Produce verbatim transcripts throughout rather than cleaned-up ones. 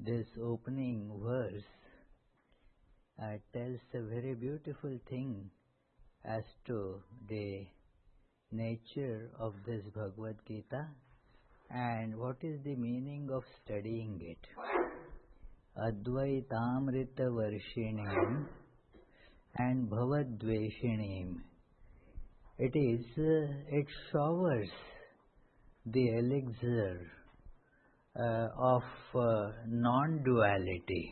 This opening verse uh, tells a very beautiful thing as to the nature of this Bhagavad Gita and what is the meaning of studying it. Advaitamrita Varshinim and Bhavadveshinim. It is, uh, it showers the elixir uh, of uh, non-duality.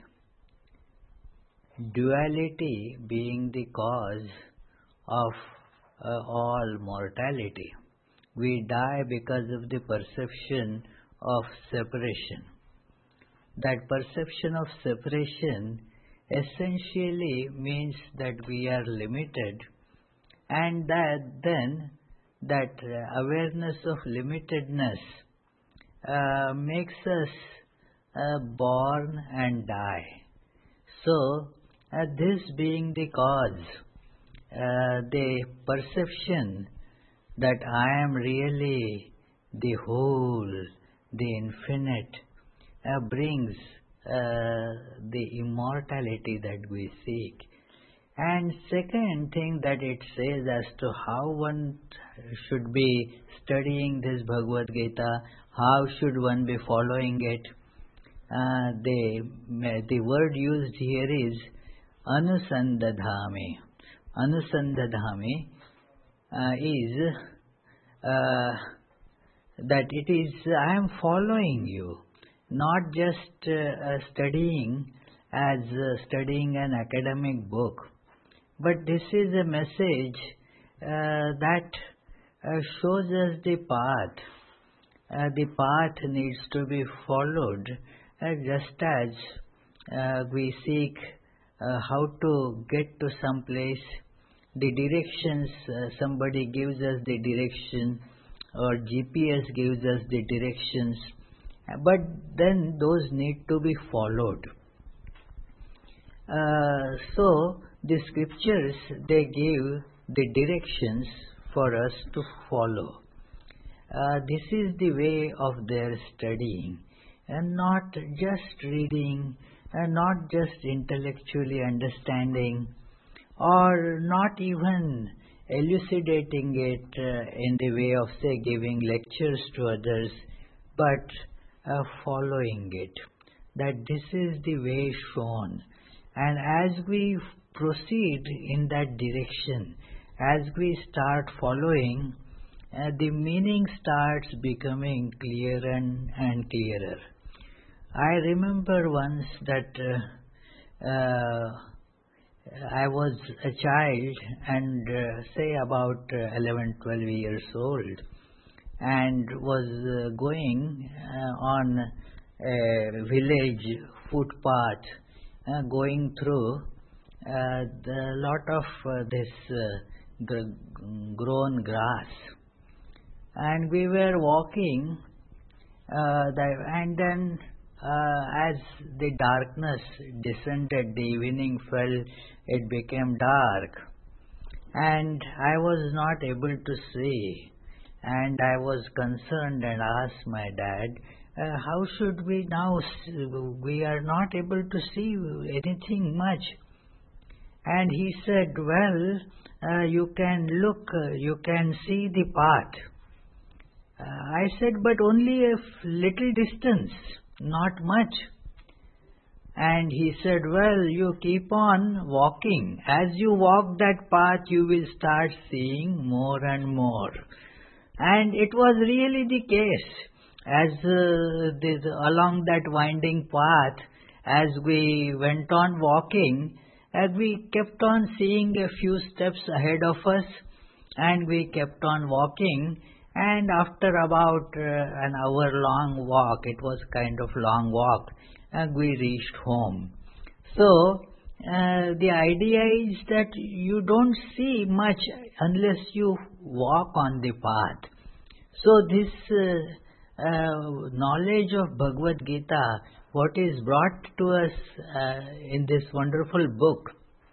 Duality being the cause of uh, all mortality. We die because of the perception of separation. That perception of separation essentially means that we are limited, and that then that uh, awareness of limitedness uh, makes us uh, born and die. So, uh, this being the cause, uh, the perception that I am really the whole, the infinite, uh, brings uh, the immortality that we seek. And second thing that it says as to how one should be studying this Bhagavad Gita, how should one be following it. Uh, the, the word used here is Anusandadhami. Anusandadhami uh, is uh, that it is, I am following you, not just uh, studying as uh, studying an academic book. But this is a message uh, that uh, shows us the path. Uh, the path needs to be followed uh, just as uh, we seek uh, how to get to some place. The directions, uh, somebody gives us the direction or G P S gives us the directions, but then those need to be followed. Uh, so, the scriptures, they give the directions for us to follow. Uh, this is the way of their studying, and not just reading, and not just intellectually understanding, or not even elucidating it uh, in the way of, say, giving lectures to others, but uh, following it. That this is the way shown. And as we proceed in that direction, as we start following, uh, the meaning starts becoming clearer and, and clearer. I remember once that uh, uh, I was a child and uh, say about uh, eleven, twelve years old, and was uh, going uh, on a village footpath, uh, going through uh, the lot of uh, this uh, gr- grown grass, and we were walking, uh, the, and then uh, as the darkness descended, the evening fell, it became dark, and I was not able to see, and I was concerned and asked my dad, uh, how should we now, see? We are not able to see anything much. And he said, well, uh, you can look, uh, you can see the path. Uh, I said, but only a f- little distance, not much. And he said, well, you keep on walking. As you walk that path, you will start seeing more and more. And it was really the case. As uh, this, along that winding path, as we went on walking, as we kept on seeing a few steps ahead of us, and we kept on walking, and after about uh, an hour-long walk, it was kind of long walk, and we reached home. So, uh, the idea is that you don't see much unless you walk on the path. So, this uh, uh, knowledge of Bhagavad Gita, what is brought to us uh, in this wonderful book,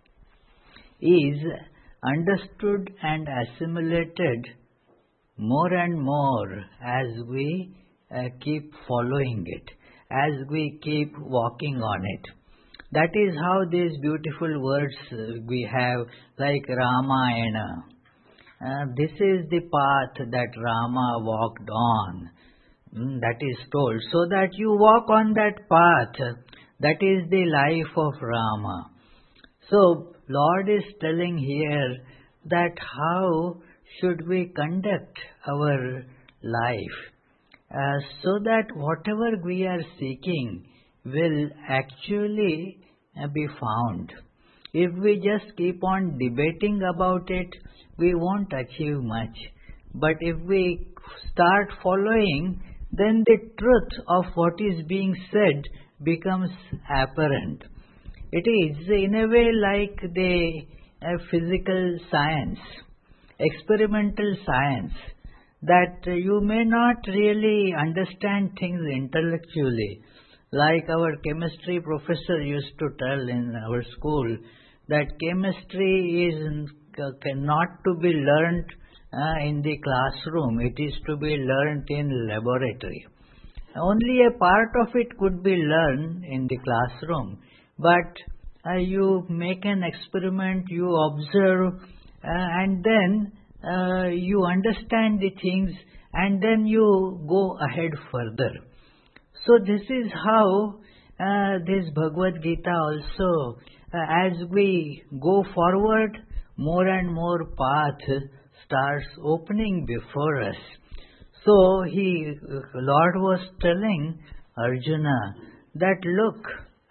is understood and assimilated more and more as we uh, keep following it. as we keep walking on it. That is how these beautiful words we have, like Ramayana. Uh, this is the path that Rama walked on. Mm, that is told. So that you walk on that path, that is the life of Rama. So Lord is telling here that how should we conduct our life uh, so that whatever we are seeking will actually uh, be found. If we just keep on debating about it, we won't achieve much. But if we start following, then the truth of what is being said becomes apparent. It is in a way like the uh, physical science, experimental science, that uh, you may not really understand things intellectually. Like our chemistry professor used to tell in our school, that chemistry is uh, not to be learnt uh, in the classroom, it is to be learnt in laboratory. Only a part of it could be learned in the classroom, but uh, you make an experiment, you observe, uh, and then uh, you understand the things, and then you go ahead further. So this is how uh, this Bhagavad Gita also, uh, as we go forward, more and more path starts opening before us. So he, Lord was telling Arjuna that look,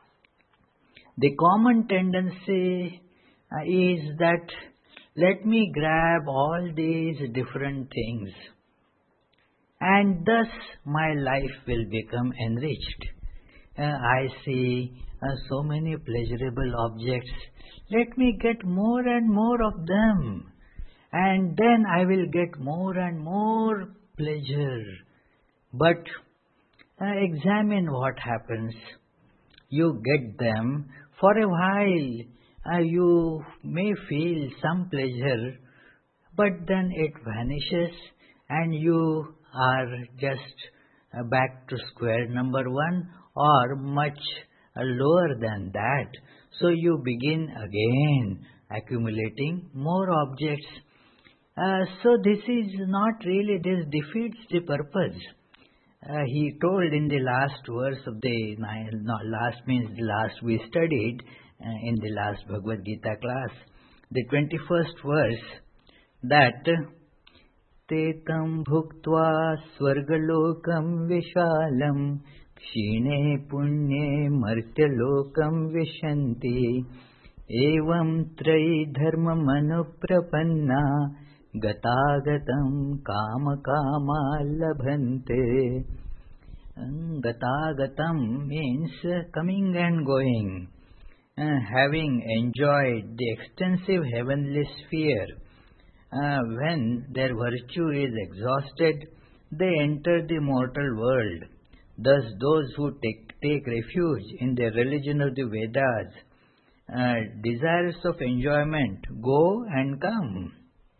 the common tendency uh, is that let me grab all these different things, and thus my life will become enriched. Uh, I see uh, so many pleasurable objects. Let me get more and more of them, and then I will get more and more pleasure. But uh, examine what happens. You get them for a while. Uh, you may feel some pleasure, but then it vanishes, and you are just uh, back to square number one or much uh, lower than that. So you begin again accumulating more objects. Uh, so this is not really, this defeats the purpose. Uh, he told in the last verse of the, no, last means the last we studied uh, in the last Bhagavad Gita class, the twenty-first verse, that Tetam bhuktva swargalokam vishalam kshine punye martyalokam vishanti evam trai dharma manuprapanna gatagatam kama kama labhante. Gatagatam means coming and going, uh, having enjoyed the extensive heavenly sphere. Uh, when their virtue is exhausted, they enter the mortal world. Thus those who take, take refuge in the religion of the Vedas, uh, desirous of enjoyment, go and come.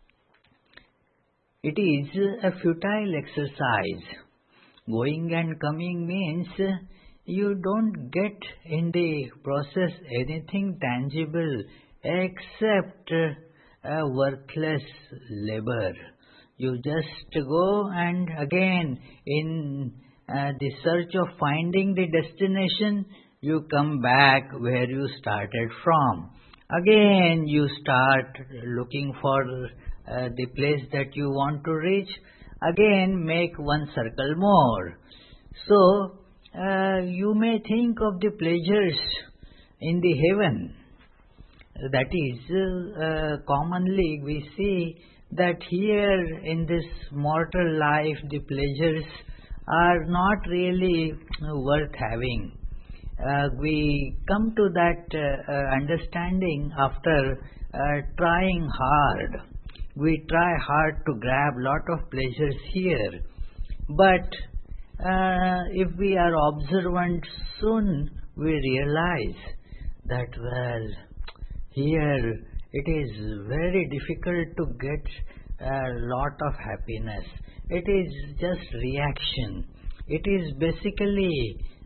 It is a futile exercise. Going and coming means you don't get in the process anything tangible except a worthless labor. You just go and again in uh, the search of finding the destination, you come back where you started from. Again you start looking for uh, the place that you want to reach. Again make one circle more. So uh, you may think of the pleasures in the heaven. That is, uh, commonly we see that here in this mortal life the pleasures are not really worth having. Uh, we come to that uh, uh, understanding after uh, trying hard. We try hard to grab lot of pleasures here, but uh, if we are observant, soon we realize that, well, here it is very difficult to get a lot of happiness. It is just reaction. It is basically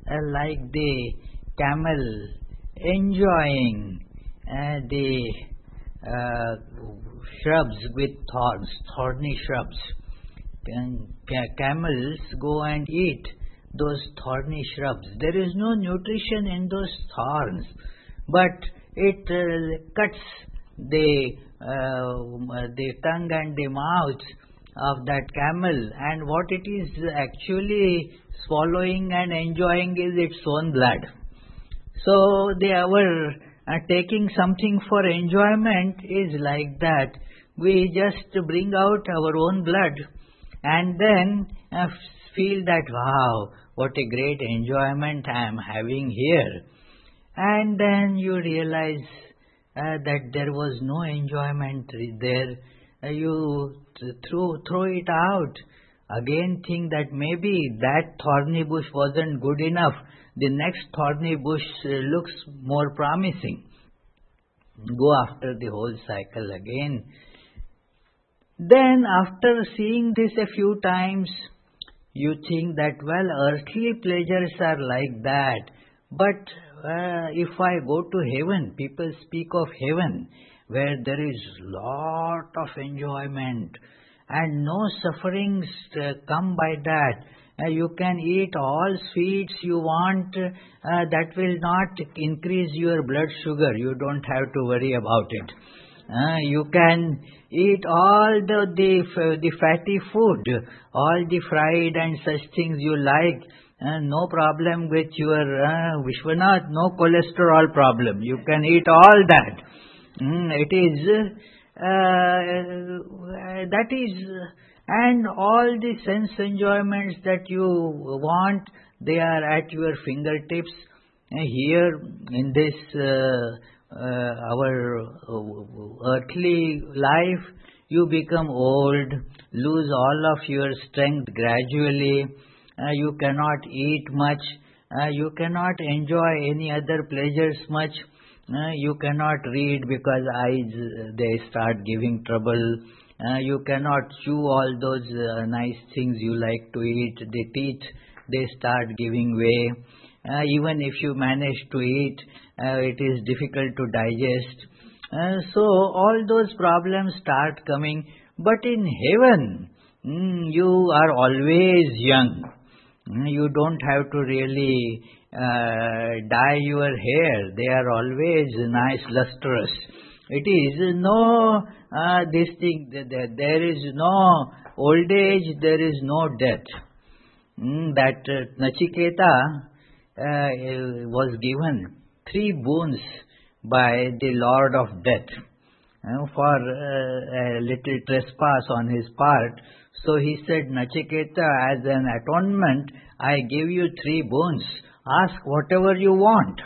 uh, like the camel enjoying uh, the uh, shrubs with thorns, thorny shrubs. And ca- camels go and eat those thorny shrubs. There is no nutrition in those thorns, but it uh, cuts the uh, the tongue and the mouth of that camel, and what it is actually swallowing and enjoying is its own blood. So they were uh, taking something for enjoyment is like that. We just bring out our own blood and then uh, feel that, wow, what a great enjoyment I am having here. And then you realize uh, that there was no enjoyment there. Uh, you th- throw, throw it out. Again think that maybe that thorny bush wasn't good enough. The next thorny bush uh, looks more promising. Go after the whole cycle again. Then after seeing this a few times, you think that, well, earthly pleasures are like that. But uh, if I go to heaven, people speak of heaven, where there is lot of enjoyment and no sufferings uh, come by that. Uh, you can eat all sweets you want. Uh, that will not increase your blood sugar. You don't have to worry about it. Uh, you can eat all the, the the fatty food, all the fried and such things you like. Uh, no problem with your uh, Vishwanath, no cholesterol problem. You can eat all that. Mm, it is uh, that is, and all the sense enjoyments that you want, they are at your fingertips. Uh, here in this. Uh, Uh, our uh, earthly life, you become old, lose all of your strength gradually, uh, you cannot eat much, uh, you cannot enjoy any other pleasures much, uh, you cannot read because eyes, uh, they start giving trouble, uh, you cannot chew all those uh, nice things you like to eat, the teeth, they start giving way. Uh, even if you manage to eat, uh, it is difficult to digest. Uh, so all those problems start coming. But in heaven, mm, you are always young. Mm, you don't have to really uh, dye your hair. They are always nice, lustrous. It is no uh, this thing. There is no old age. There is no death. Mm, that uh, Nachiketa Uh, was given three boons by the Lord of Death uh, for uh, a little trespass on his part. So he said, Nachiketa, as an atonement, I give you three boons. Ask whatever you want.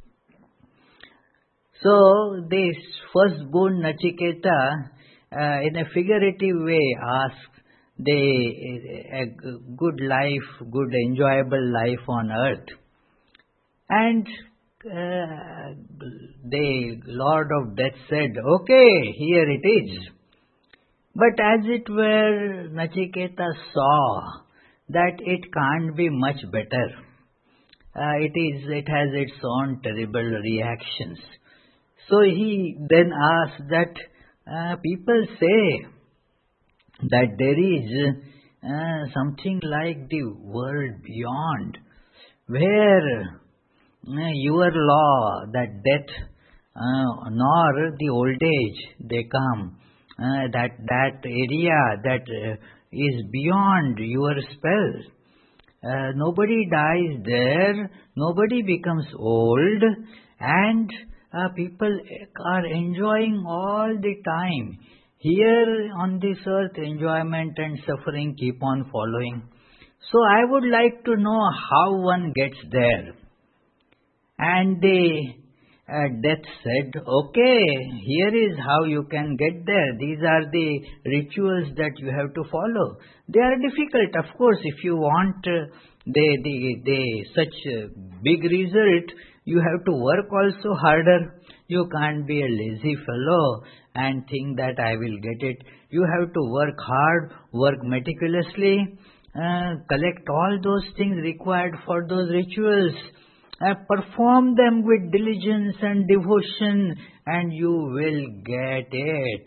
So this first boon, Nachiketa, uh, in a figurative way, asked the a good life, good enjoyable life on earth. And uh, the Lord of Death said, okay, here it is. But as it were, Nachiketa saw that it can't be much better. Uh, it is, it has its own terrible reactions. So he then asked that uh, people say that there is uh, something like the world beyond, where your law, that death uh, nor the old age, they come, uh, that that area that uh, is beyond your spell. Uh, nobody dies there, nobody becomes old, and uh, people are enjoying all the time. Here on this earth, enjoyment and suffering keep on following. So I would like to know how one gets there. And the uh, death said, okay, here is how you can get there. These are the rituals that you have to follow. They are difficult, of course. If you want uh, the, the, the such uh, big result, you have to work also harder. You can't be a lazy fellow and think that I will get it. You have to work hard, work meticulously, uh, collect all those things required for those rituals, uh, perform them with diligence and devotion, and you will get it.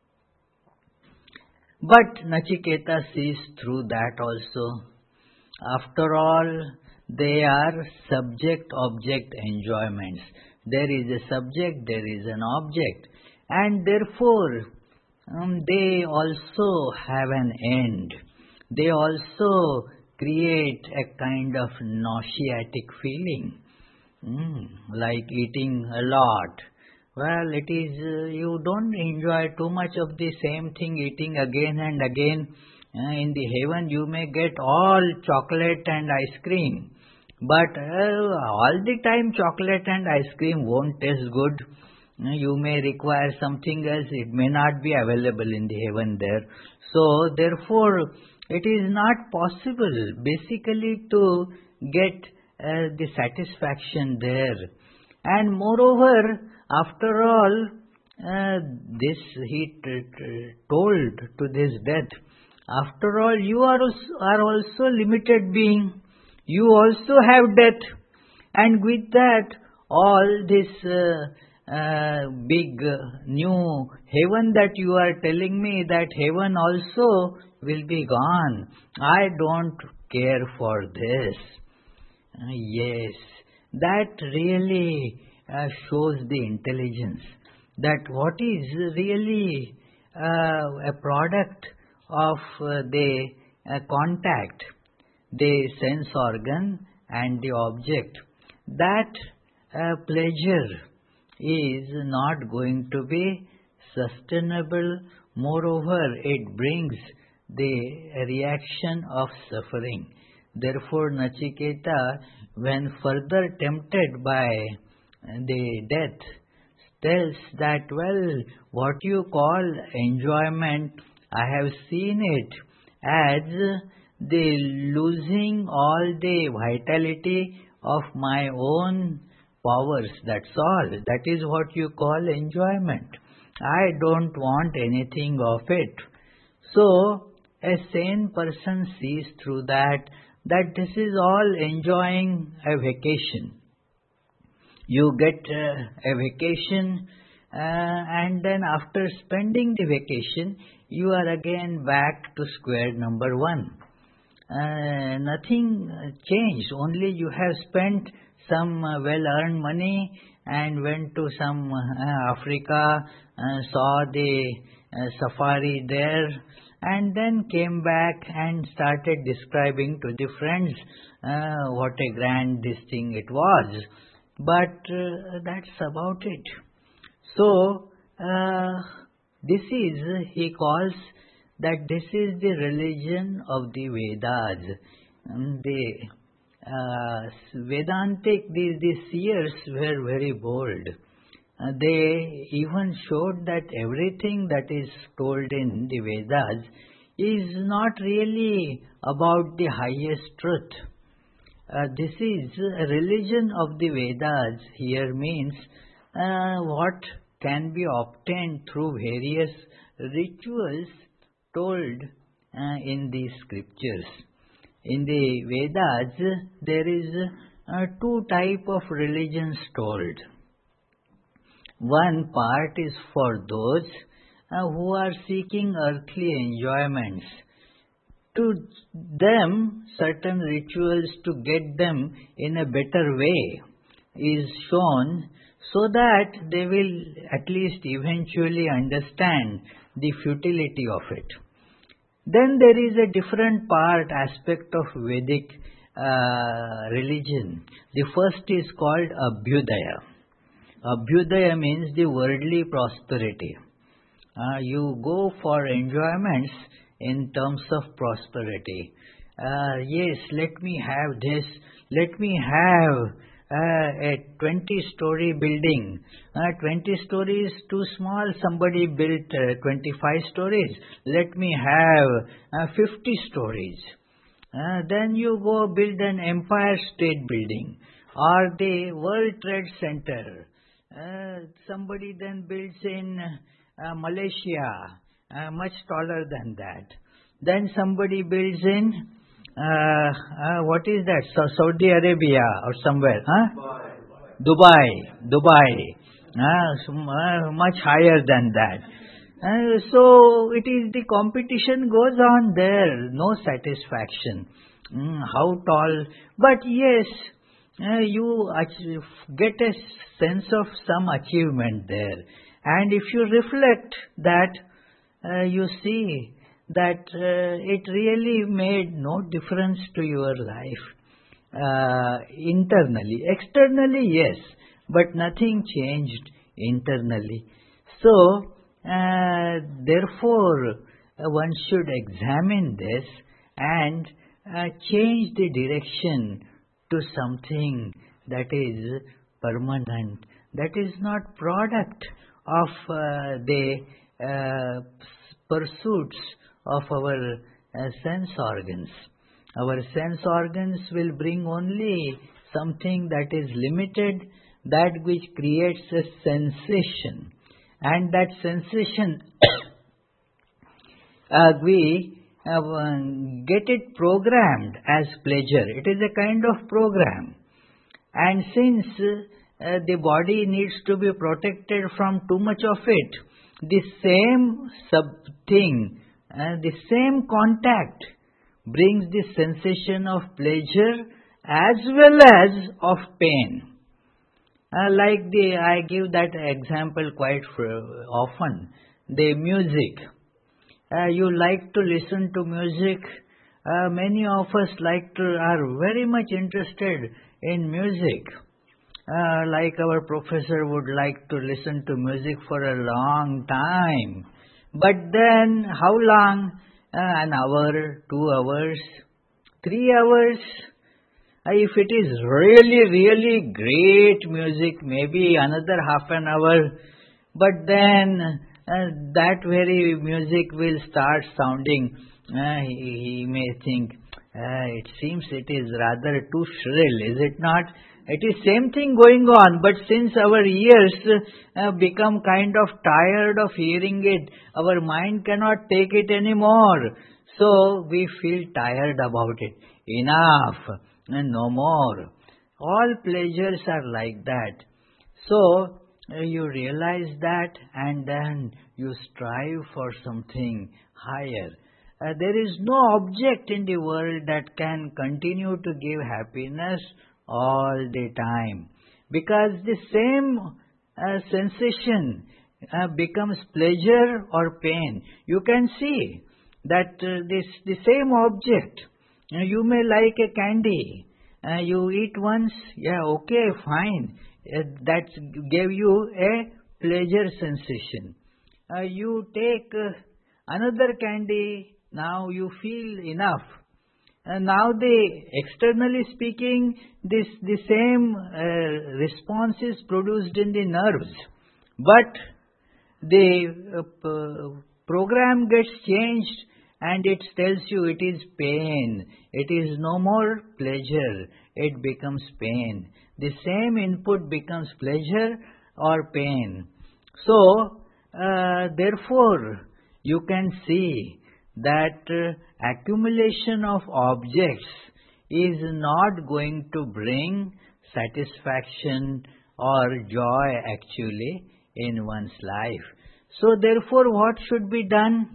But Nachiketa sees through that also. After all, they are subject-object enjoyments. There is a subject, there is an object, and therefore um, they also have an end. They also create a kind of nauseatic feeling, mm, like eating a lot. Well, it is, uh, you don't enjoy too much of the same thing, eating again and again. Uh, in the heaven, you may get all chocolate and ice cream. But uh, all the time chocolate and ice cream won't taste good. Uh, you may require something else. It may not be available in the heaven there. So, therefore, it is not possible basically to get uh, the satisfaction there. And moreover, after all, uh, this he t- t- told to this death, after all, you are also, are also limited being. You also have death. And with that, all this uh, uh, big uh, new heaven that you are telling me, that heaven also will be gone. I don't care for this. Uh, yes, that really uh, shows the intelligence, that what is really uh, a product of uh, the uh, contact, the sense organ and the object, that uh, pleasure is not going to be sustainable. Moreover, it brings the reaction of suffering. Therefore, Nachiketa, when further tempted by the death, tells that, well, what you call enjoyment, I have seen it as the losing all the vitality of my own powers. That's all. That is what you call enjoyment. I don't want anything of it. So, a sane person sees through that, that this is all enjoying a vacation. You get uh, a vacation uh, and then after spending the vacation, you are again back to square number one. Uh, nothing changed, only you have spent some uh, well-earned money and went to some uh, Africa, uh, saw the uh, safari there, and then came back and started describing to the friends uh, what a grand this thing it was. But uh, that's about it. So, uh, this is, he calls that this is the religion of the Vedas. Um, the uh, Vedantic, the, the seers were very bold. Uh, they even showed that everything that is told in the Vedas is not really about the highest truth. Uh, this is a religion of the Vedas here means uh, what can be obtained through various rituals told uh, in the scriptures. In the Vedas, there is uh, two type of religions told. One part is for those uh, who are seeking earthly enjoyments. To them, certain rituals to get them in a better way is shown so that they will at least eventually understand the futility of it. Then there is a different part, aspect of Vedic uh, religion. The first is called Abhyudaya. Abhyudaya means the worldly prosperity. Uh, you go for enjoyments in terms of prosperity. Uh, yes, let me have this, let me have uh, a twenty-story building. Uh, twenty stories too small, somebody built uh, twenty-five stories. Let me have uh, fifty stories. Uh, then you go build an Empire State Building or the World Trade Center. Uh, somebody then builds in uh, Malaysia, uh, much taller than that. Then somebody builds in uh, uh, what is that? So Saudi Arabia or somewhere, huh? Dubai, Dubai, uh, so, uh, much higher than that. Uh, so it is the competition goes on there, no satisfaction. Mm, how tall? But yes, uh, you achieve, get a sense of some achievement there. And if you reflect that, uh, you see that uh, it really made no difference to your life. Uh, internally. Externally, yes, but nothing changed internally. So, uh, therefore, uh, one should examine this and uh, change the direction to something that is permanent, that is not product of uh, the uh, pursuits of our uh, sense organs. Our sense organs will bring only something that is limited, that which creates a sensation. And that sensation, uh, we uh, get it programmed as pleasure. It is a kind of program. And since uh, the body needs to be protected from too much of it, the same sub thing, uh, the same contact brings the sensation of pleasure as well as of pain. Uh, like the, I give that example quite often, the music. Uh, you like to listen to music. Uh, many of us like to, are very much interested in music. Uh, like our professor would like to listen to music for a long time. But then, how long? Uh, an hour, two hours, three hours. Uh, if it is really, really great music, maybe another half an hour. But then uh, that very music will start sounding. Uh, he, he may think, uh, it seems it is rather too shrill, is it not? It is same thing going on, but since our ears uh, become kind of tired of hearing it, our mind cannot take it anymore. So we feel tired about it. Enough, and no more. All pleasures are like that. So uh, you realize that, and then you strive for something higher. Uh, there is no object in the world that can continue to give happiness all the time, because the same uh, sensation uh, becomes pleasure or pain. You can see that uh, this the same object. Uh, you may like a candy. Uh, you eat once, yeah, okay, fine. Uh, that gave you a pleasure sensation. Uh, you take uh, another candy. Now you feel enough. And now the externally speaking, this the same uh, response is produced in the nerves, but the uh, p- program gets changed and it tells you it is pain. It is no more pleasure. It becomes pain. The same input becomes pleasure or pain. So, uh, therefore, you can see that uh, accumulation of objects is not going to bring satisfaction or joy actually in one's life. So therefore, what should be done?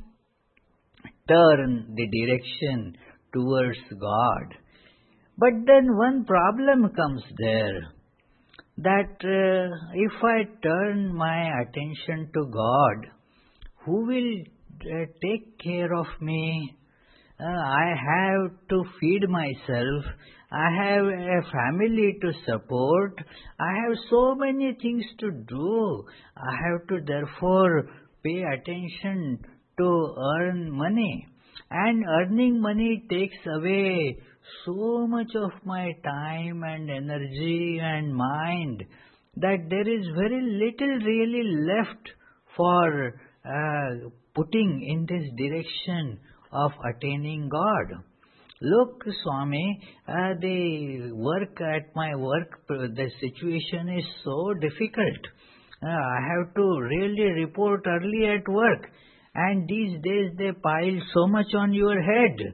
Turn the direction towards God. But then one problem comes there, that uh, if I turn my attention to God, who will uh, take care of me? Uh, I have to feed myself. I have a family to support. I have so many things to do. I have to therefore pay attention to earn money. And earning money takes away so much of my time and energy and mind that there is very little really left for uh, putting in this direction of attaining God. Look, Swami, uh, the work at my work, the situation is so difficult. Uh, I have to really report early at work, and these days they pile so much on your head.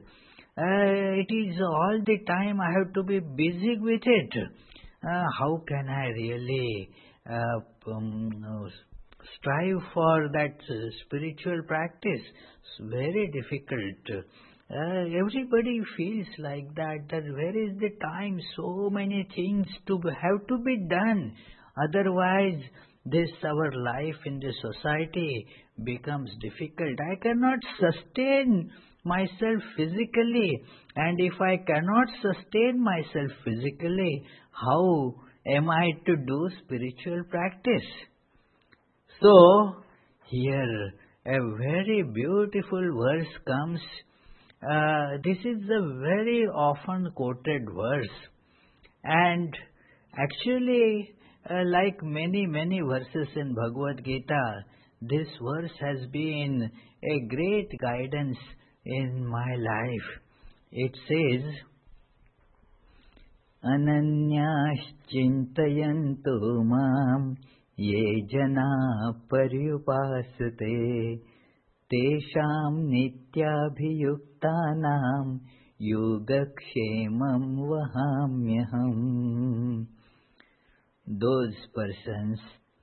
Uh, it is all the time I have to be busy with it. Uh, how can I really uh, um, uh, strive for that uh, spiritual practice? It's very difficult. Uh, everybody feels like that, that where is the time? So many things to be, have to be done. Otherwise, this our life in the society becomes difficult. I cannot sustain myself physically, and if I cannot sustain myself physically, how am I to do spiritual practice? So, here a very beautiful verse comes. Uh, this is a very often quoted verse, and actually, uh, like many, many verses in Bhagavad Gita, this verse has been a great guidance in my life. It says, Ananyaschintayantu mam ye jana paryupasate tesham nityabhiyuktanam yogakshemam vahamyaham. Those persons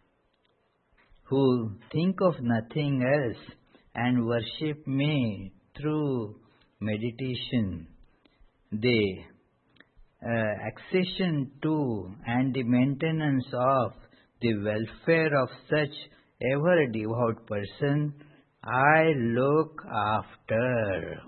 who think of nothing else and worship me through meditation, the uh, accession to and the maintenance of the welfare of such ever devout person, I look after.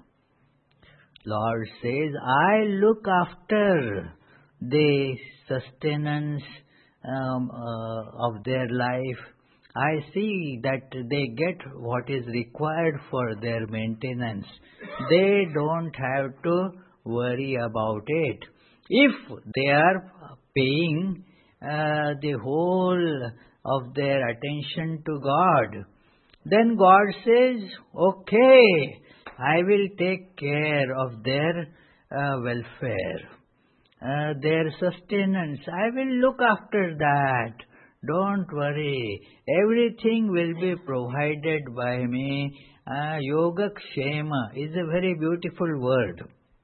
Lord says, I look after the sustenance um, uh, of their life. I see that they get what is required for their maintenance. They don't have to worry about it. If they are paying uh, the whole of their attention to God, then God says, okay, I will take care of their uh, welfare, uh, their sustenance. I will look after that. Don't worry. Everything will be provided by me. Uh, yoga kshema is a very beautiful word.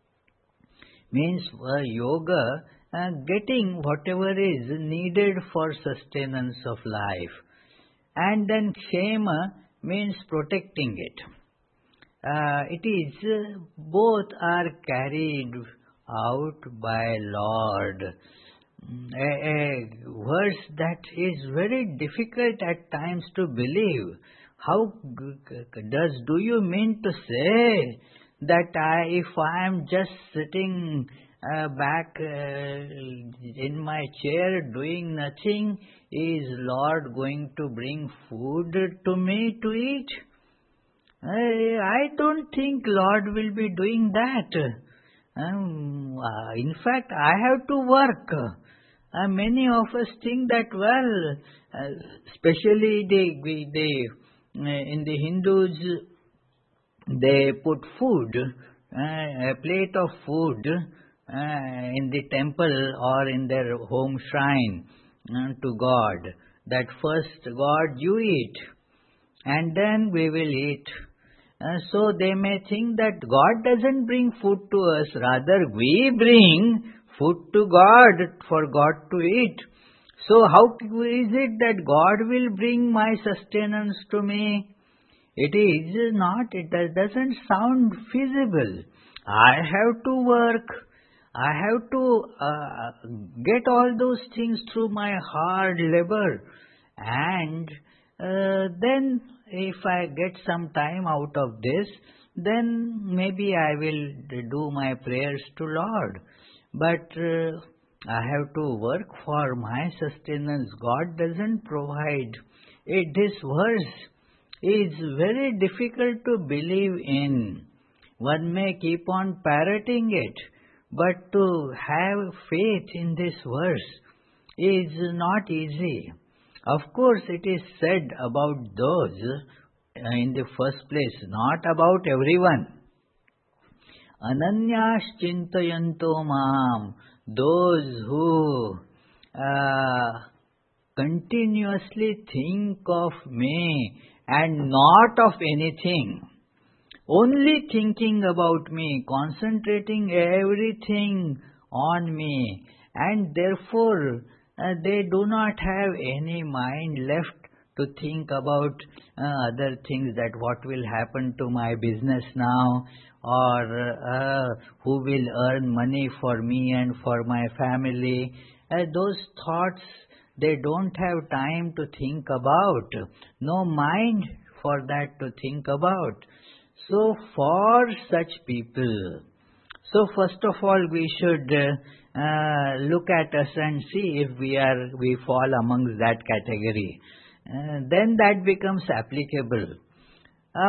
Means uh, yoga, uh, getting whatever is needed for sustenance of life. And then kshema means protecting it. Uh, it is, uh, both are carried out by Lord. A, a verse that is very difficult at times to believe. How does do you mean to say that I, if I am just sitting uh, back uh, in my chair doing nothing, is Lord going to bring food to me to eat? I, I don't think Lord will be doing that. Um, uh, in fact, I have to work. Uh, many of us think that, well, uh, especially the, the, uh, in the Hindus, they put food, uh, a plate of food uh, in the temple or in their home shrine uh, to God. That first, God, you eat, and then we will eat. Uh, so they may think that God doesn't bring food to us, rather we bring food to God for God to eat. So how is it that God will bring my sustenance to me? It is not, it doesn't sound feasible. I have to work. I have to uh, get all those things through my hard labor. And uh, then if I get some time out of this, then maybe I will do my prayers to Lord. But uh, I have to work for my sustenance. God doesn't provide. It, this verse is very difficult to believe in. One may keep on parroting it, but to have faith in this verse is not easy. Of course, it is said about those uh, in the first place, not about everyone. Ananyas chintayanto mam, those who uh, continuously think of me and not of anything. only thinking about me, concentrating everything on me, and therefore uh, they do not have any mind left to think about uh, other things, that what will happen to my business now, or uh, who will earn money for me and for my family. Uh, those thoughts they don't have time to think about, no mind for that to think about. So for such people, so first of all we should uh, uh, look at us and see if we are we fall amongst that category. Uh, then that becomes applicable. Uh,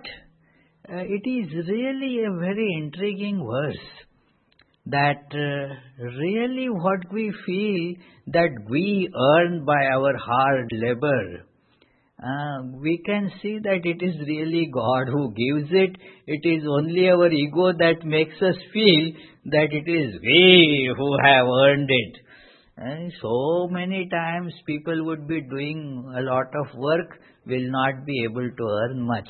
but uh, it is really a very intriguing verse, that uh, really what we feel that we earn by our hard labor, uh, we can see that it is really God who gives it. It is only our ego that makes us feel that it is we who have earned it. And so many times people would be doing a lot of work, will not be able to earn much.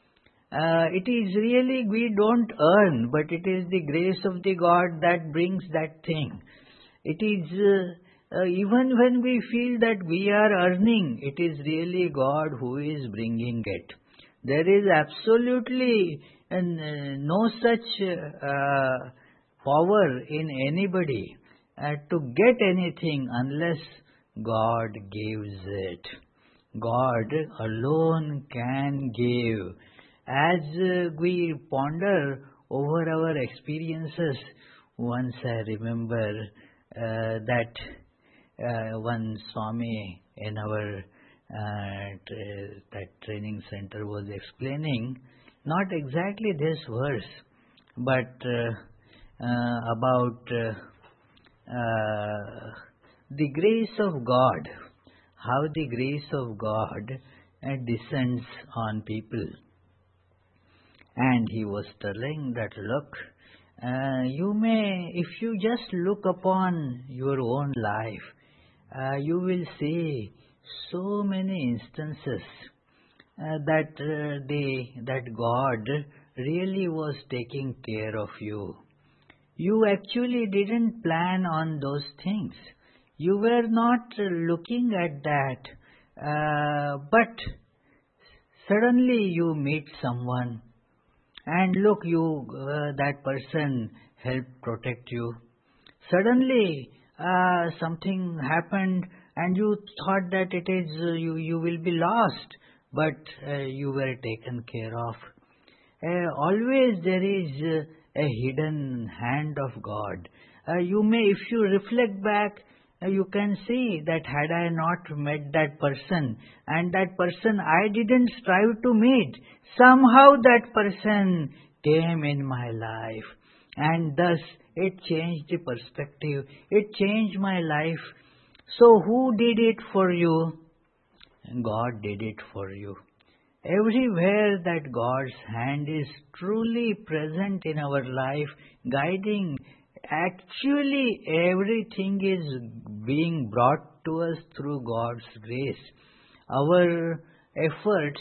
Uh, it is really we don't earn, but it is the grace of the God that brings that thing. It is uh, uh, even when we feel that we are earning, it is really God who is bringing it. There is absolutely uh, no such uh, power in anybody uh, to get anything unless God gives it. God alone can give. As uh, we ponder over our experiences, once I remember uh, that uh, one Swami in our uh, tra- that training center was explaining, not exactly this verse, but uh, uh, about uh, uh, the grace of God, how the grace of God uh, descends on people. And he was telling that, look, uh, you may, if you just look upon your own life, uh, you will see so many instances uh, that uh, the that God really was taking care of you. You actually didn't plan on those things. You were not looking at that, uh, but suddenly you meet someone. And look, you uh, that person helped protect you. Suddenly, uh, something happened, and you thought that it is uh, you you will be lost, but uh, you were taken care of. Uh, always there is uh, a hidden hand of God. Uh, you may, if you reflect back, uh, you can see that had I not met that person, and that person I didn't strive to meet, somehow that person came in my life, and thus it changed the perspective. It changed my life. So who did it for you? God did it for you. Everywhere that God's hand is truly present in our life, guiding, actually everything is being brought to us through God's grace. Our efforts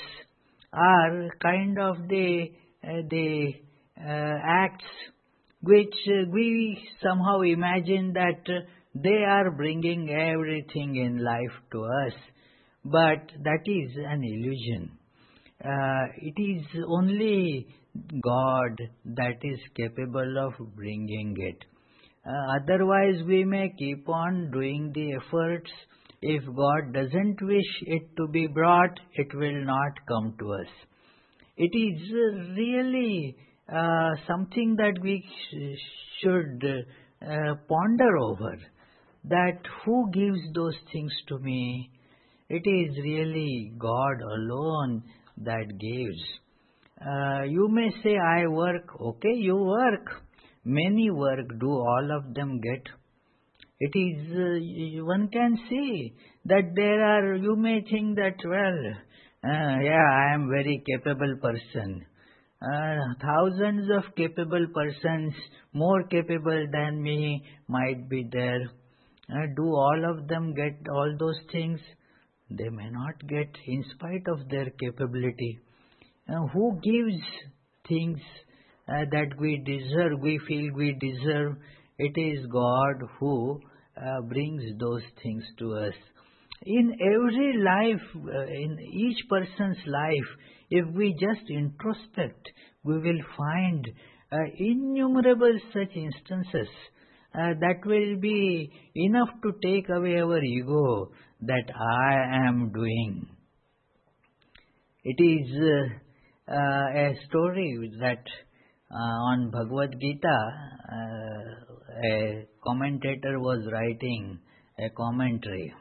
are kind of the uh, the uh, acts which uh, we somehow imagine that uh, they are bringing everything in life to us, but that is an illusion. Uh, it is only God that is capable of bringing it. Uh, otherwise, we may keep on doing the efforts. If God doesn't wish it to be brought, it will not come to us. It is uh, really uh, something that we sh- should uh, ponder over, that who gives those things to me? It is really God alone that gives. Uh, you may say, I work. Okay, you work. Many work. Do all of them get? It is, uh, one can see that there are, you may think that, well, uh, yeah, I am very capable person. Uh, thousands of capable persons, more capable than me, might be there. Uh, do all of them get all those things? They may not get, in spite of their capability. Uh, who gives things uh, that we deserve, we feel we deserve. It is God who uh, brings those things to us. In every life, uh, in each person's life, if we just introspect, we will find uh, innumerable such instances uh, that will be enough to take away our ego that I am doing. It is uh, uh, a story that uh, on Bhagavad Gita, uh, a commentator was writing a commentary.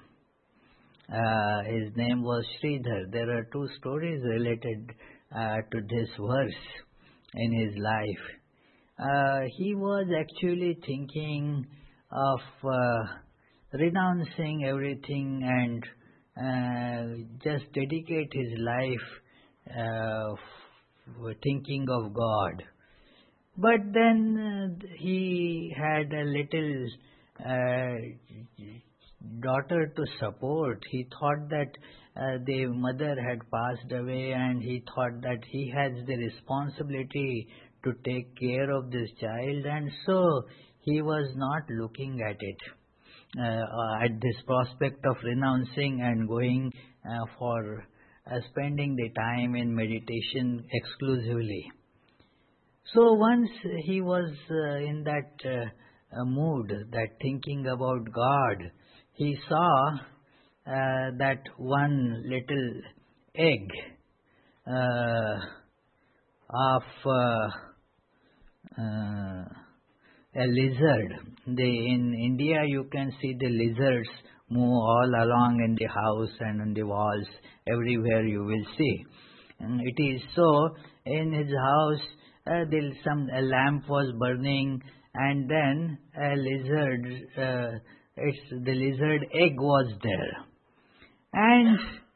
Uh, his name was Sridhar. There are two stories related uh, to this verse in his life. Uh, he was actually thinking of uh, renouncing everything and uh, just dedicate his life uh, f- thinking of God. But then uh, he had a little uh, daughter to support. He thought that uh, the mother had passed away, and he thought that he has the responsibility to take care of this child, and so he was not looking at it, uh, at this prospect of renouncing and going uh, for uh, spending the time in meditation exclusively. So once he was uh, in that uh, uh, mood, that thinking about God, he saw uh, that one little egg uh, of uh, uh, a lizard. The, in India, you can see the lizards move all along in the house and on the walls. Everywhere you will see. And it is so. In his house, uh, there some a lamp was burning, and then a lizard. Uh, It's the lizard egg was there, and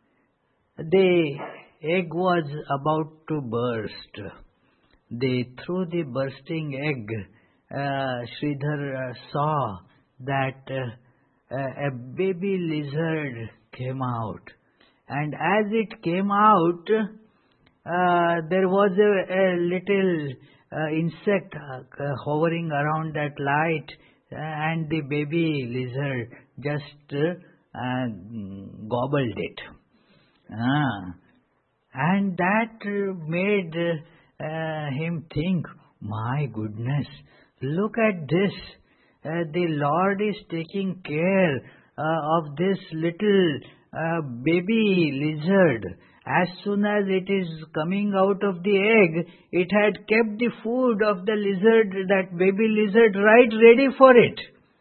the egg was about to burst. They through the bursting egg, uh, Sridhar uh, saw that uh, a baby lizard came out, and as it came out, uh, there was a, a little uh, insect uh, hovering around that light. Uh, and the baby lizard just uh, gobbled it. Ah. And that uh, made uh, him think, my goodness, look at this. Uh, the Lord is taking care uh, of this little uh, baby lizard. As soon as it is coming out of the egg, it had kept the food of the lizard, that baby lizard, right ready for it.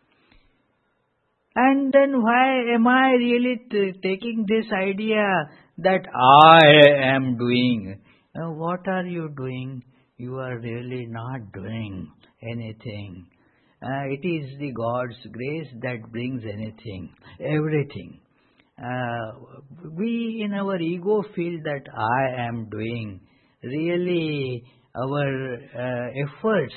And then why am I really t- taking this idea that I am doing? Uh, what are you doing? You are really not doing anything. Uh, it is the God's grace that brings anything, everything. Uh, we in our ego feel that I am doing. Really, our uh, efforts,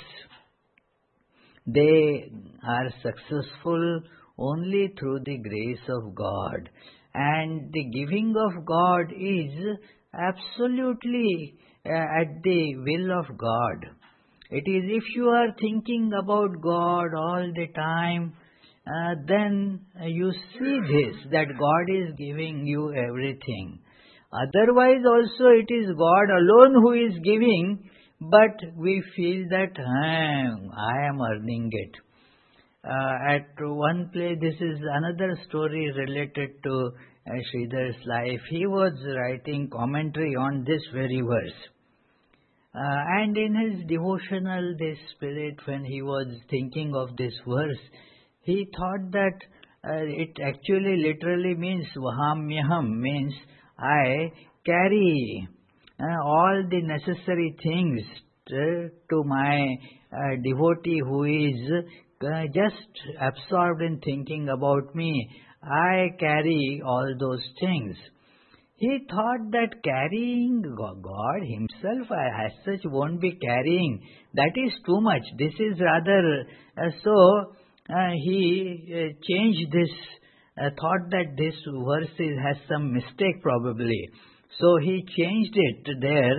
they are successful only through the grace of God. And the giving of God is absolutely uh, at the will of God. It is if you are thinking about God all the time, Uh, then uh, you see this, that God is giving you everything. Otherwise also it is God alone who is giving, but we feel that hmm, I am earning it. Uh, at one place, this is another story related to uh, Sridhar's life. He was writing commentary on this very verse. Uh, and in his devotional, this spirit, when he was thinking of this verse, he thought that uh, it actually literally means vahamyaham, means I carry uh, all the necessary things to, to my uh, devotee who is uh, just absorbed in thinking about me. I carry all those things. He thought that carrying God himself as such won't be carrying. That is too much. This is rather uh, so. Uh, he uh, changed this, uh, thought that this verse is, has some mistake probably. So he changed it there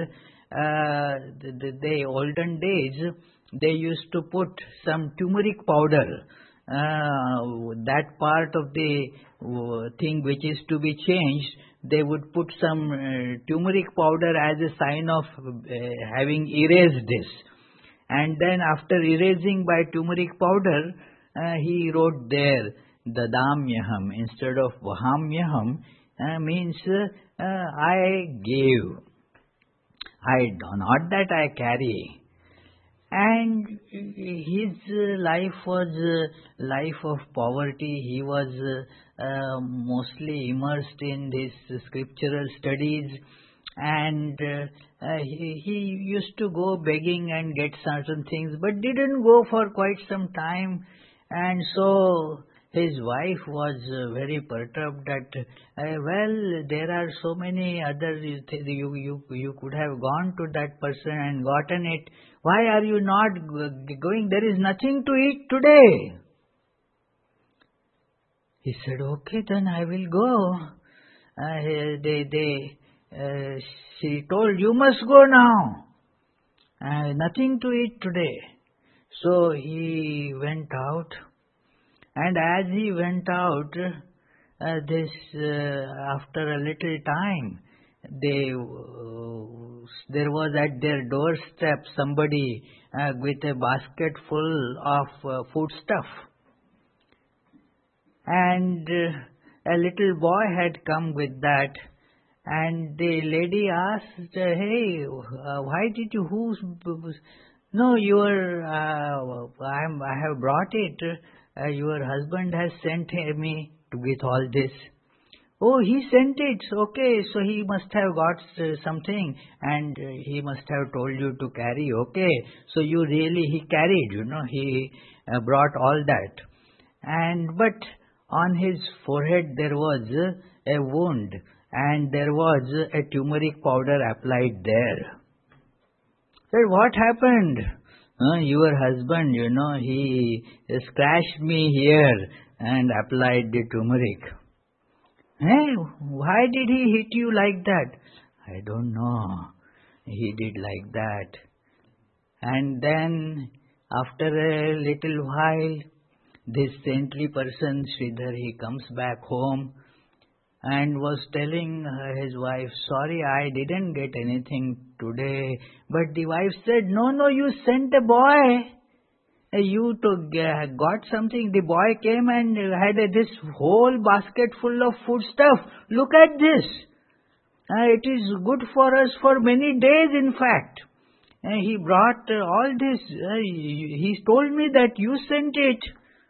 uh, the, the, the olden days, they used to put some turmeric powder. Uh, that part of the uh, thing which is to be changed, they would put some uh, turmeric powder as a sign of uh, having erased this. And then after erasing by turmeric powder, uh, he wrote there, Dadamyaham instead of Vahamyaham, uh, means uh, I gave. I do not that I carry. And his uh, life was uh, life of poverty. He was uh, uh, mostly immersed in his scriptural studies, and uh, uh, he, he used to go begging and get certain things, but didn't go for quite some time. And so his wife was uh, very perturbed that, uh, well, there are so many others, you, you, you, you could have gone to that person and gotten it. Why are you not going? There is nothing to eat today. He said, okay, then I will go. Uh, they, they, uh, she told, you must go now. Uh, nothing to eat today. So he went out. And as he went out, uh, this uh, after a little time, they uh, there was at their doorstep somebody uh, with a basket full of uh, foodstuff, and uh, a little boy had come with that. And the lady asked, "Hey, uh, why did you? Who's? No, your. Uh, I'm. I have brought it. Uh, your husband has sent me to with all this." Oh, he sent it. Okay, so he must have got uh, something, and uh, he must have told you to carry. Okay, so you really he carried. You know, he uh, brought all that, and but on his forehead there was uh, a wound, and there was a turmeric powder applied there. Said, what happened? Uh, your husband, you know, he scratched me here and applied the turmeric. Hey, why did he hit you like that? I don't know. He did like that. And then, after a little while, this saintly person, Sridhar, he comes back home and was telling his wife, sorry, I didn't get anything today. But the wife said, no, no, you sent a boy. You took, uh, got something. The boy came and had uh, this whole basket full of food stuff. Look at this. Uh, it is good for us for many days, in fact. Uh, he brought uh, all this. Uh, he told me that you sent it.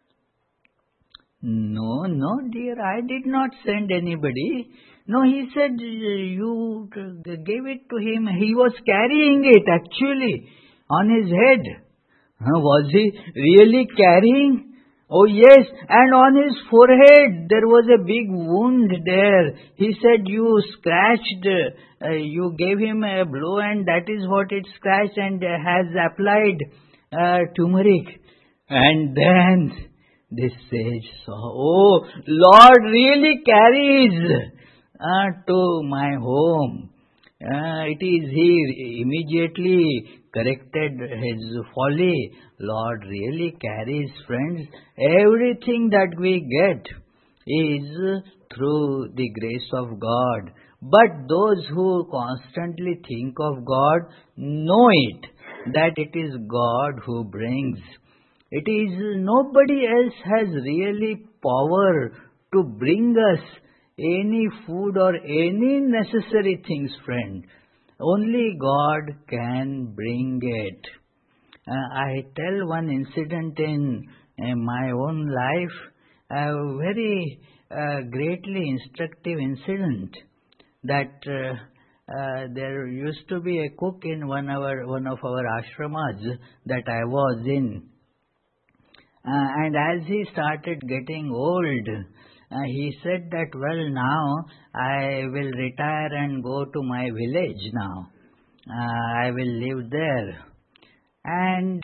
No, no, dear, I did not send anybody. No, he said uh, you gave it to him. He was carrying it, actually, on his head. Huh, was he really carrying? Oh yes, and on his forehead there was a big wound there. He said you scratched, uh, you gave him a blow and that is what it scratched and has applied uh, turmeric. And then this sage saw, oh, Lord really carries uh, to my home. Uh, it is he immediately corrected his folly. Lord really carries, friends. Everything that we get is through the grace of God. But those who constantly think of God know it, that it is God who brings. It is nobody else has really power to bring us any food or any necessary things, friend. Only God can bring it. Uh, I tell one incident in, in my own life, a very uh, greatly instructive incident, that uh, uh, there used to be a cook in one of our, one of our ashramas that I was in. Uh, and as he started getting old, Uh, he said that, well, now I will retire and go to my village now. Uh, I will live there. And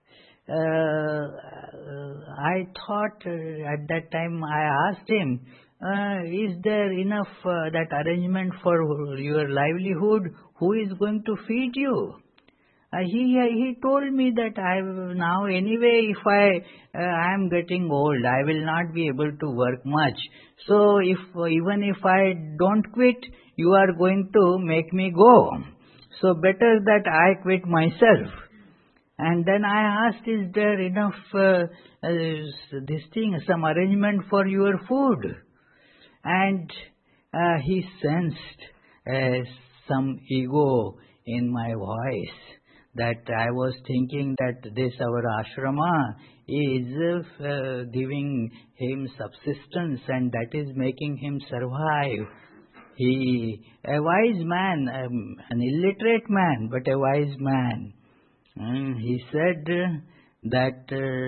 uh, I thought uh, at that time I asked him, Uh, is there enough uh, that arrangement for your livelihood? Who is going to feed you? Uh, he he told me that I now anyway, if I uh, I am getting old, I will not be able to work much. So if even if I don't quit, you are going to make me go. So better that I quit myself. And then I asked, is there enough uh, uh, this thing, some arrangement for your food? And uh, he sensed uh, some ego in my voice, that I was thinking that this our ashrama is uh, giving him subsistence and that is making him survive. He, a wise man, um, an illiterate man, but a wise man. And he said that,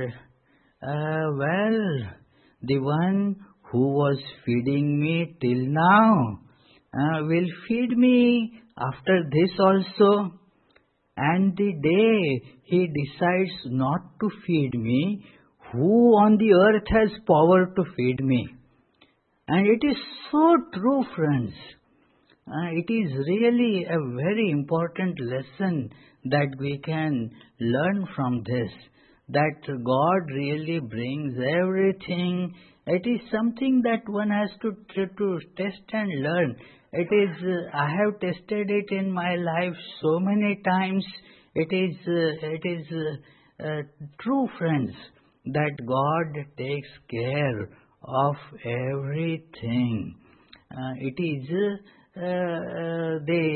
uh, uh, well, the one who was feeding me till now uh, will feed me after this also. And the day he decides not to feed me, who on the earth has power to feed me? And it is so true, friends. Uh, it is really a very important lesson that we can learn from this, that God really brings everything. It is something that one has to, to, to test and learn. It is, uh, I have tested it in my life so many times. It is, uh, it is uh, uh, true, friends, that God takes care of everything. Uh, it is uh, uh, the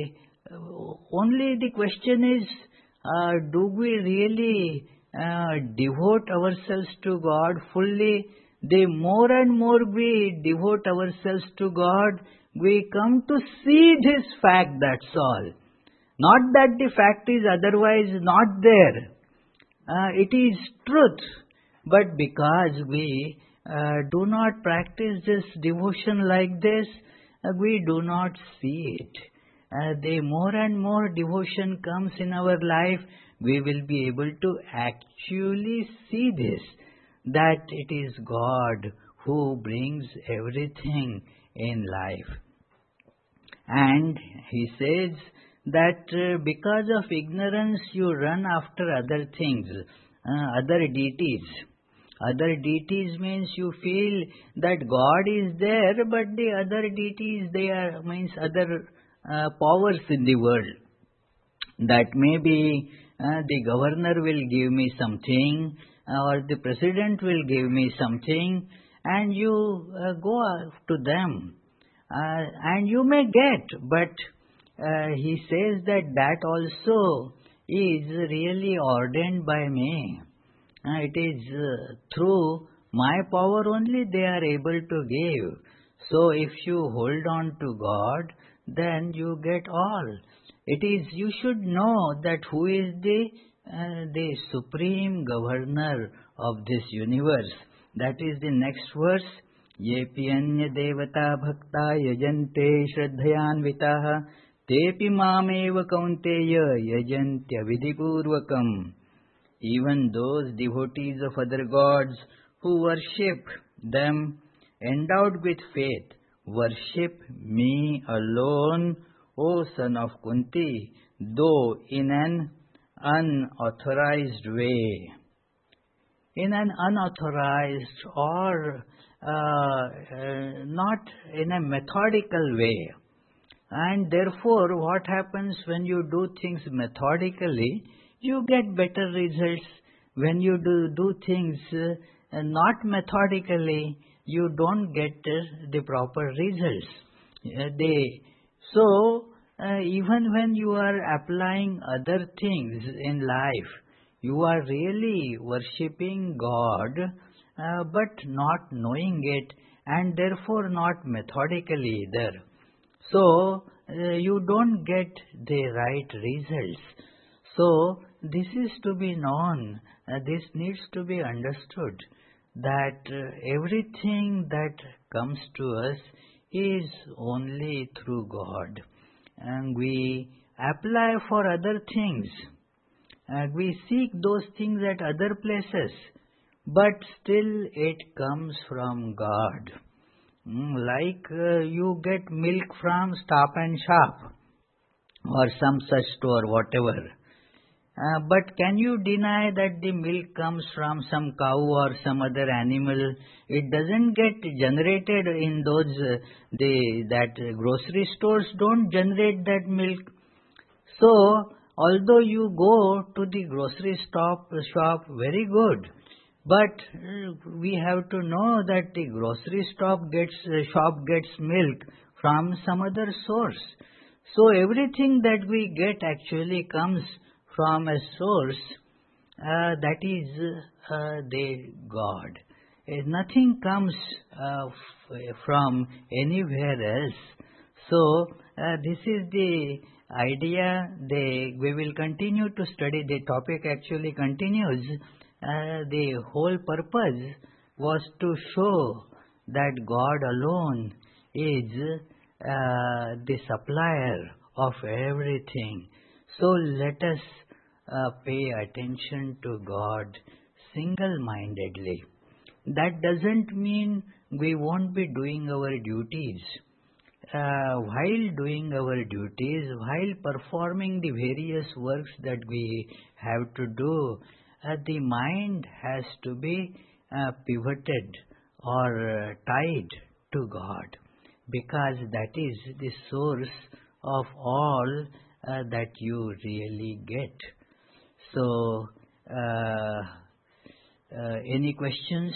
only the question is, uh, do we really uh, devote ourselves to God fully? The more and more we devote ourselves to God, we come to see this fact, that's all. Not that the fact is otherwise not there. Uh, it is truth. But because we uh, do not practice this devotion like this, uh, we do not see it. Uh, the more and more devotion comes in our life, we will be able to actually see this, that it is God who brings everything in life. And he says that uh, because of ignorance you run after other things, uh, other deities. Other deities means you feel that God is there, but the other deities, they are means other uh, powers in the world. That maybe uh, the governor will give me something, or the president will give me something, and you uh, go to them. Uh, and you may get, but uh, he says that that also is really ordained by me. Uh, it is uh, through my power only they are able to give. So if you hold on to God, then you get all. It is, you should know that who is the uh, the supreme governor of this universe. That is the next verse. Yepi anya devata bhakta yajante shraddhayanvitaha tepi mameva kaunteya yajantya vidipurvakam. Even those devotees of other gods who worship them endowed with faith worship me alone, O son of Kunti, though in an unauthorized way. In an unauthorized or uh, uh, not in a methodical way. And therefore, what happens when you do things methodically, you get better results. When you do, do things uh, not methodically, you don't get uh, the proper results. Uh, they, so, uh, even when you are applying other things in life, you are really worshipping God, uh, but not knowing it, and therefore not methodically either. So, uh, you don't get the right results. So, this is to be known, uh, this needs to be understood, that uh, everything that comes to us is only through God. And we apply for other things. Uh, we seek those things at other places, but still it comes from God. Mm, like uh, you get milk from Stop and Shop or some such store, whatever. Uh, but can you deny that the milk comes from some cow or some other animal? It doesn't get generated in those, uh, the, that uh, grocery stores don't generate that milk. So, although you go to the grocery stop, shop, very good. But uh, we have to know that the grocery shop gets, uh, shop gets milk from some other source. So everything that we get actually comes from a source uh, that is uh, the God. Uh, nothing comes uh, f- from anywhere else. So uh, this is the idea. The, we will continue to study. The topic actually continues. Uh, the whole purpose was to show that God alone is uh, the supplier of everything. So let us uh, pay attention to God single-mindedly. That doesn't mean we won't be doing our duties. Uh, while doing our duties, while performing the various works that we have to do, uh, the mind has to be uh, pivoted or uh, tied to God, because that is the source of all uh, that you really get. So, uh, uh, any questions?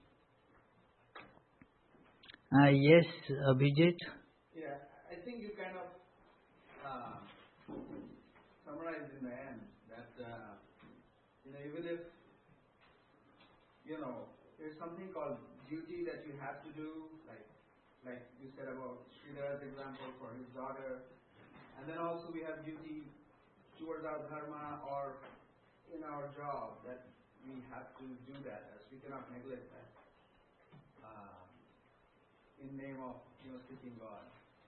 Uh, yes, Abhijit? Yeah, I think you kind of uh, summarized in the end that, uh, you know, even if, you know, there's something called duty that you have to do, like like you said about Sridhar's example for his daughter, and then also we have duty towards our dharma or in our job that we have to do that, as we cannot neglect that uh, in name of, you know, seeking God.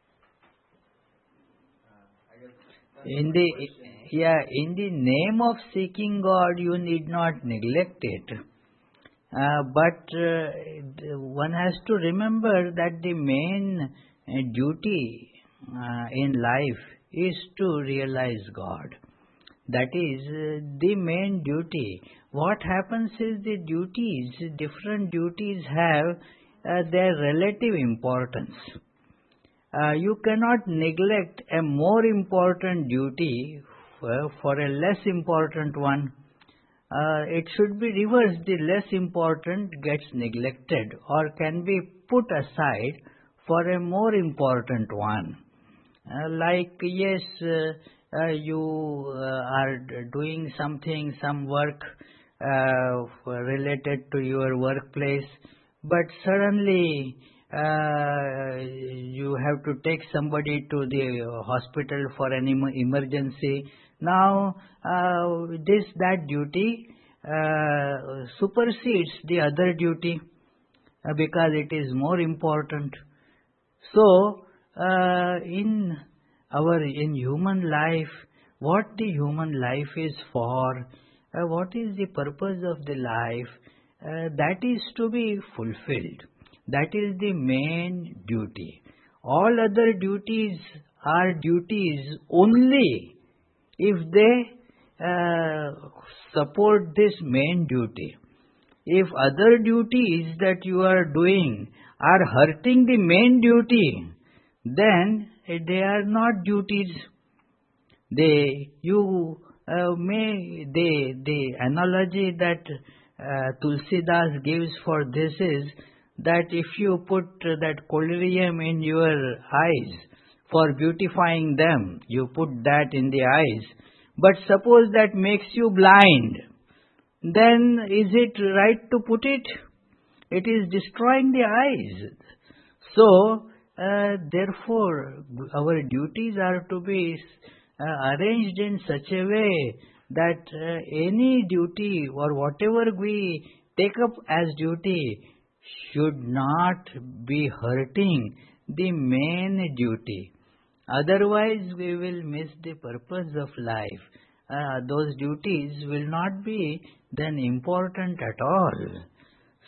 Uh, I guess that's In my the question. yeah, in the name of seeking God, you need not neglect it. Uh, but uh, one has to remember that the main uh, duty uh, in life is to realize God. That is uh, the main duty. What happens is the duties, different duties have uh, their relative importance. Uh, you cannot neglect a more important duty for, for a less important one. Uh, it should be reversed. The less important gets neglected or can be put aside for a more important one. Uh, like, yes, uh, uh, you uh, are doing something, some work uh, related to your workplace, but suddenly uh, you have to take somebody to the hospital for an em- emergency. Now, uh, this, that duty uh, supersedes the other duty uh, because it is more important. So, uh, in our in human life, what the human life is for, uh, what is the purpose of the life, uh, that is to be fulfilled. That is the main duty. All other duties are duties only if they uh, support this main duty. If other duties that you are doing are hurting the main duty, then they are not duties. They, you uh, may, the, the analogy that uh, Tulsidas gives for this is that if you put that collyrium in your eyes for beautifying them, you put that in the eyes, but suppose that makes you blind, then is it right to put it? It is destroying the eyes. So, uh, therefore, our duties are to be uh, arranged in such a way that uh, any duty or whatever we take up as duty should not be hurting the main duty. Otherwise, we will miss the purpose of life. Uh, those duties will not be then important at all.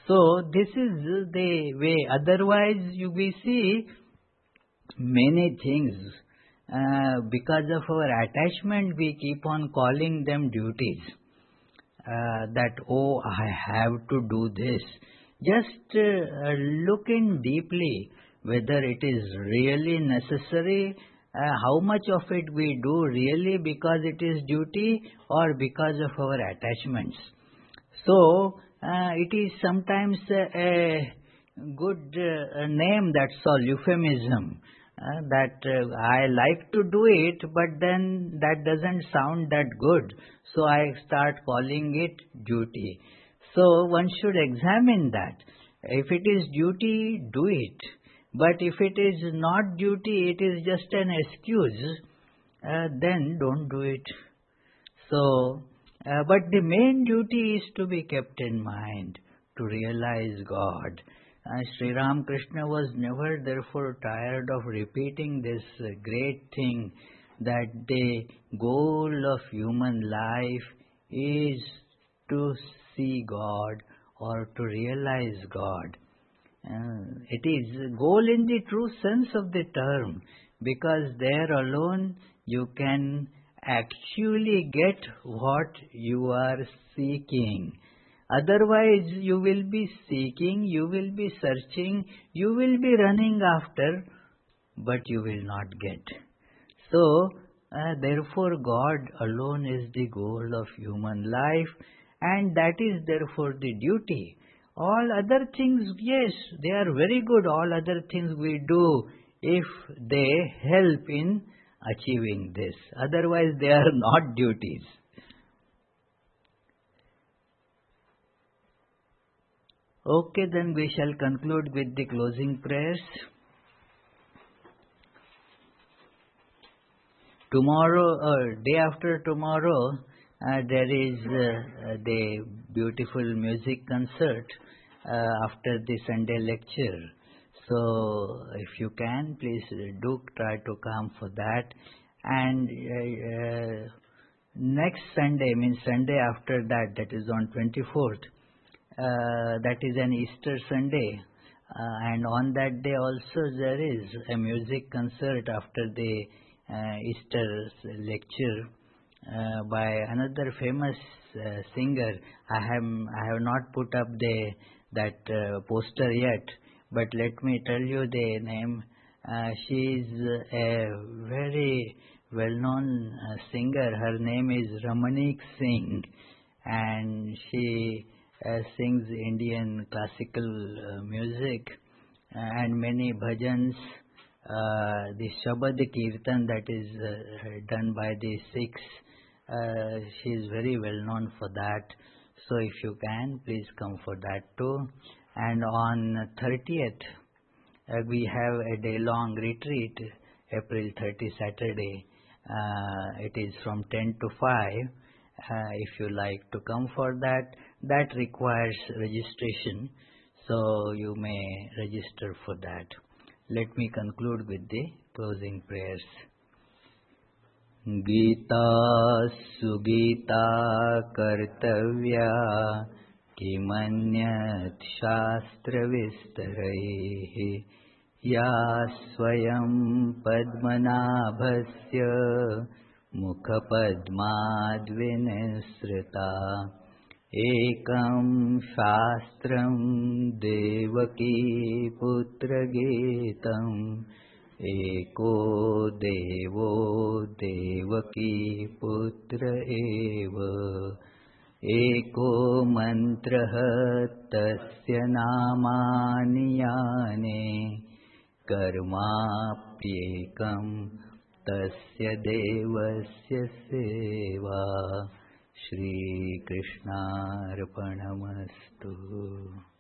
So this is the way. Otherwise, you we see many things. Uh, because of our attachment, we keep on calling them duties. Uh, that, oh, I have to do this. Just uh, look in deeply whether it is really necessary, uh, how much of it we do really because it is duty or because of our attachments. So, uh, it is sometimes uh, a good uh, name, that's all, euphemism. Uh, that uh, I like to do it, but then that doesn't sound that good. So I start calling it duty. So one should examine that. If it is duty, do it. But if it is not duty, it is just an excuse, uh, then don't do it. So, uh, but the main duty is to be kept in mind, to realize God. Uh, Sri Ramakrishna was never therefore tired of repeating this uh, great thing, that the goal of human life is to see God or to realize God. Uh, it is goal in the true sense of the term, because there alone you can actually get what you are seeking. Otherwise, you will be seeking, you will be searching, you will be running after, but you will not get. So, uh, therefore, God alone is the goal of human life, and that is therefore the duty. All other things, yes, they are very good, all other things we do if they help in achieving this. Otherwise, they are not duties. Okay, then we shall conclude with the closing prayers. Tomorrow, or uh, day after tomorrow, uh, there is uh, the beautiful music concert uh, after the Sunday lecture. So, if you can, please do try to come for that. And uh, uh, next Sunday, means Sunday after that, that is on twenty-fourth, Uh, that is an Easter Sunday, uh, and on that day also there is a music concert after the uh, Easter lecture uh, by another famous uh, singer. I have I have not put up the that uh, poster yet, but let me tell you the name. Uh, she is a very well-known uh, singer. Her name is Ramaneek Singh, and she Uh, sings Indian classical uh, music and many bhajans, uh, the Shabad Kirtan that is uh, done by the Sikhs. Uh, she is very well known for that. So if you can, please come for that too. And on thirtieth, uh, we have a day-long retreat, April thirtieth, Saturday. Uh, it is from ten to five. Uh, if you like to come for that, that requires registration, so you may register for that. Let me conclude with the closing prayers. Gita sugita kartavya kimanyat shastra vistaraihi ya swayam padmanabhasya mukha padmadvinisrita ekam shastram devaki putra getam eko devo devaki putra eva eko mantraha tasya namani yane karmapyekam tasya devasya seva. Shri Krishnarpanamastu.